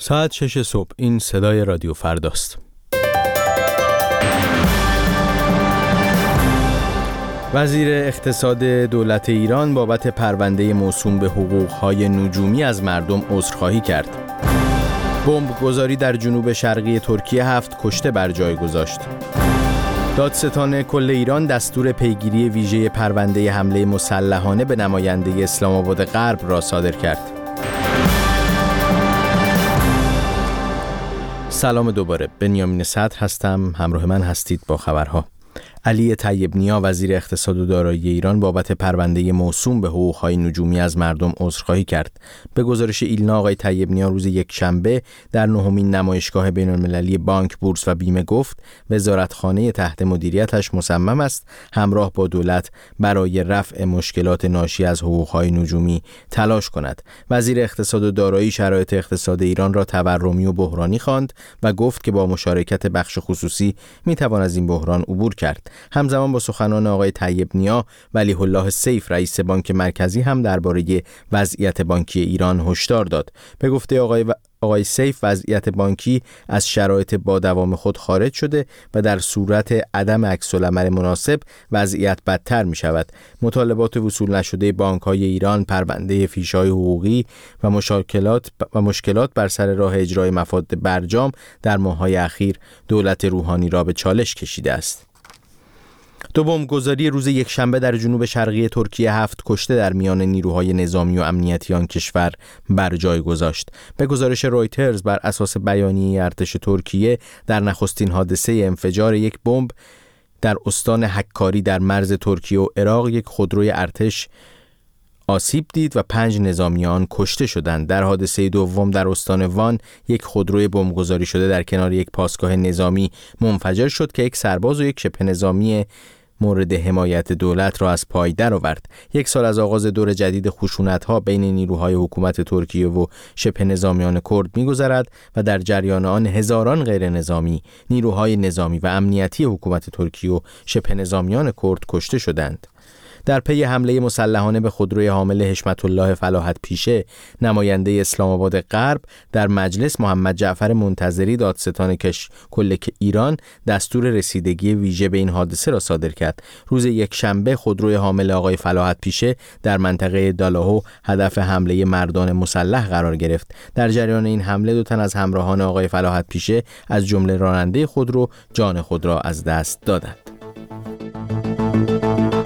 ساعت 6 صبح. این صدای رادیو فرداست. وزیر اقتصاد دولت ایران بابت پرونده موسوم به حقوق‌های نجومی از مردم عذرخواهی کرد. بمبگذاری در جنوب شرقی ترکیه 7 کشته بر جای گذاشت. دادستان کل ایران دستور پیگیری ویژه پرونده حمله مسلحانه به نماینده اسلام آباد غرب را صادر کرد. سلام دوباره، بنیامین صدر هستم. همراه من هستید با خبرها. علی طیب نیا وزیر اقتصاد و دارایی ایران بابت پرونده موسوم به حقوق‌های نجومی از مردم عذرخواهی کرد. به گزارش ایلنا آقای طیب نیا روز یکشنبه در 9مین نمایشگاه بین‌المللی بانک، بورس و بیمه گفت وزارتخانه تحت مدیریتش مصمم است همراه با دولت برای رفع مشکلات ناشی از حقوق‌های نجومی تلاش کند. وزیر اقتصاد و دارایی شرایط اقتصاد ایران را تورمی و بحرانی خواند و گفت که با مشارکت بخش خصوصی می‌توان از این بحران عبور کرد. همزمان با سخنان آقای طیب نیا، ولیح الله سیف رئیس بانک مرکزی هم درباره وضعیت بانکی ایران هشدار داد. به گفته آقای سیف، وضعیت بانکی از شرایط با دوام خود خارج شده و در صورت عدم عکس‌العمل مناسب وضعیت بدتر می شود. مطالبات وصول نشده بانک‌های ایران، پرونده فیش‌های حقوقی و مشکلات بر سر راه اجرای مفاد برجام در ماه‌های اخیر دولت روحانی را به چالش کشیده است. بمبگذاری روز یکشنبه در جنوب شرقی ترکیه 7 کشته در میان نیروهای نظامی و امنیتی آن کشور بر جای گذاشت. به گزارش رویترز بر اساس بیانیه ارتش ترکیه، در نخستین حادثه انفجار یک بمب در استان حکاری در مرز ترکیه و عراق یک خودروی ارتش آسیب دید و 5 نظامی آن کشته شدند. در حادثه دوم در استان وان یک خودروی بمبگذاری شده در کنار یک پاسگاه نظامی منفجر شد که یک سرباز و یک شبه نظامی مورد حمایت دولت را از پای درآورد. 1 سال از آغاز دور جدید خشونت‌ها بین نیروهای حکومت ترکیه و شبه نظامیان کرد می‌گذرد و در جریان آن هزاران غیر نظامی، نیروهای نظامی و امنیتی حکومت ترکیه و شبه نظامیان کرد کشته شدند. در پی حمله مسلحانه به خودروی حامل حشمت الله فلاحت پیشه، نماینده اسلام آباد غرب در مجلس محمد جعفر منتظری دادستان کل ایران دستور رسیدگی ویژه به این حادثه را صادر کرد. روز یکشنبه خودروی حامل آقای فلاحت پیشه در منطقه دالاهو هدف حمله مردان مسلح قرار گرفت. در جریان این حمله 2 تن از همراهان آقای فلاحت پیشه از جمله راننده خودرو جان خود را از دست دادند.